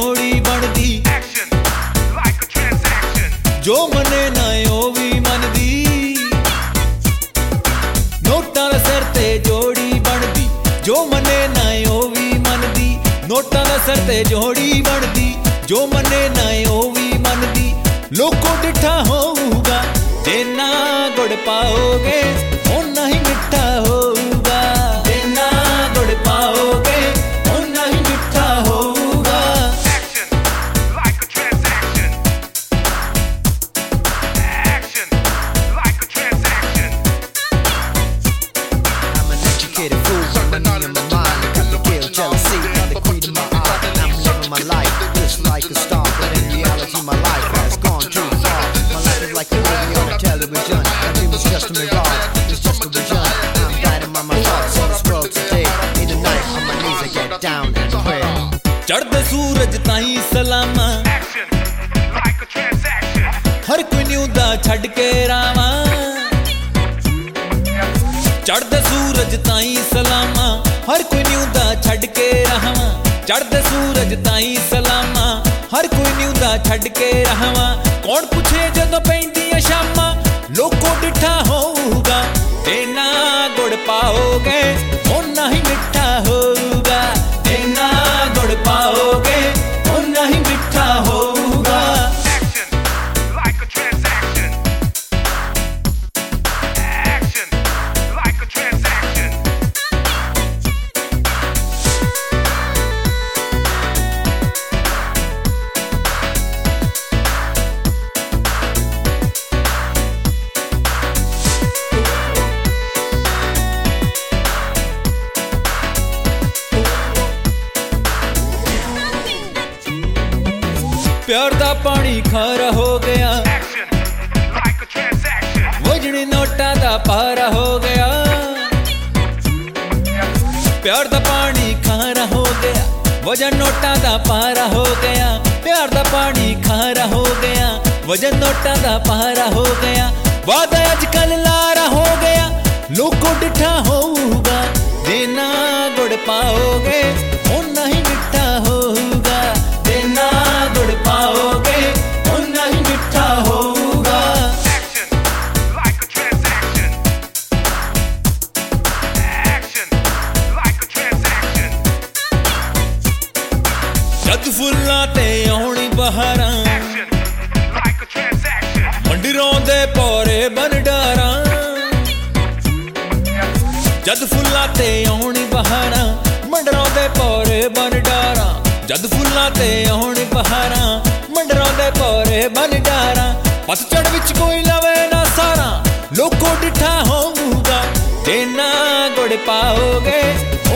जोड़ी बनदी जो मने ना ओ भी मनदी नोटां दे सिर ते जोड़ी बनदी जो मने ना ओ भी मनदी नोटां दे सिर ते जोड़ी बनदी जो मने ना ओ भी मनदी लोको डिठा होऊगा जिन्ना गुड़ पाओगे उन्ना ही मिठा होऊगा जिन्ना गुड़ पाओगे उन्ना ही मिठा होऊगा I'm an educated fool with money in my mind. I got the guilt, jealousy, and the greed in my eye. I'm living my life just like a star, but in reality my life has gone too far. My life is like a movie on television. My dream is just a mirage, it's just a vision. I'm guided by my thoughts in this world today. In the night on my knees I get down and pray. चढ़दे सूरज ताई सलामा हर कोई न्यूदा छड़ के रावा चढ़दे सूरज ताई सलामा हर कोई न्यूदा छड़ के रहवा चढ़दे सूरज ताई सलामा हर कोई न्यूदा छड़ के रहवा कौन पूछे जदों पैंदियां शामां लोको डिठा होऊगा इन्ना गुड़ पाओगे उन्ना ही मिठा होऊगा इन्ना गुड़ पाओगे उन्ना ही मिठा होऊगा प्यार दा पानी खारा हो गया वजनी नोटा दा पारा हो गया प्यार दा पानी खारा हो गया वजन नोटा दा पारा हो गया प्यार दा पानी खारा हो गया वजन नोटा दा पारा हो गया वादा अजकल लारा हो गया लोको डिठा होऊगा जिन्ना गुड़ पाओगे उन्ना ही मिठा होऊगा जिन्ना गुड़ पाओगे उन्ना ही मिठा होऊगा जद फुल्लां ते आउणी बहारां मंडरों दे पौरे बन डारां जद फुल्लां ते आउणी बहारां मंडरों दे पौरे बन डारां जद फुल्लां ते आउणी बहारां मंडरों दे पौरे बन डारां पतझड़ विच कोई लवे ना सारा लोको डिठा होऊगा जिन्ना गुड़ पाओगे